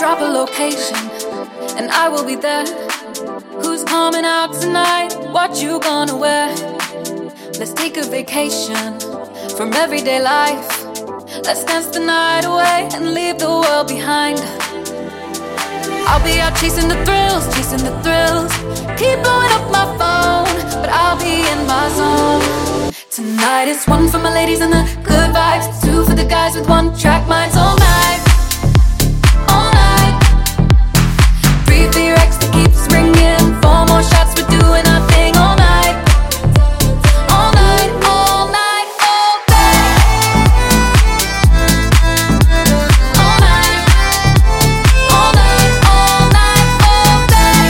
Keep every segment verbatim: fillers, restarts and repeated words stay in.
drop a location, and I will be there. Who's coming out tonight? What you gonna wear? Let's take a vacation from everyday life. Let's dance the night away and leave the world behind. I'll be out chasing the thrills, chasing the thrills. Keep blowing up my phone, but I'll be in my zone. Tonight is one for my ladies and the good vibes, two for the guys with one track minds. All night, all night. Three for your ex that keeps ringing. Four more shots, we're doing our thing all night, all night, all night, all day. All night, all night, all night, all day.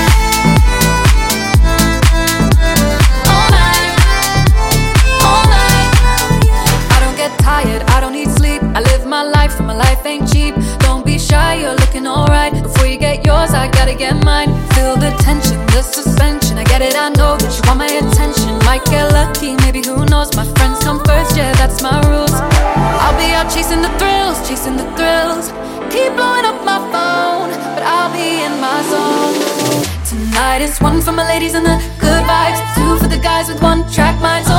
All night, all night. I don't get tired, I don't need sleep. I live my life and my life ain't cheap. Don't be shy, you're looking alright. Before you get yours, I gotta get mine. Feel the tension, the suspension. I get it, I know that you want my attention. Might get lucky, maybe who knows. My friends come first, yeah, that's my rules. I'll be out chasing the thrills, chasing the thrills. Keep blowing up my phone, but I'll be in my zone. Tonight is one for my ladies and the good vibes, two for the guys with one track minds.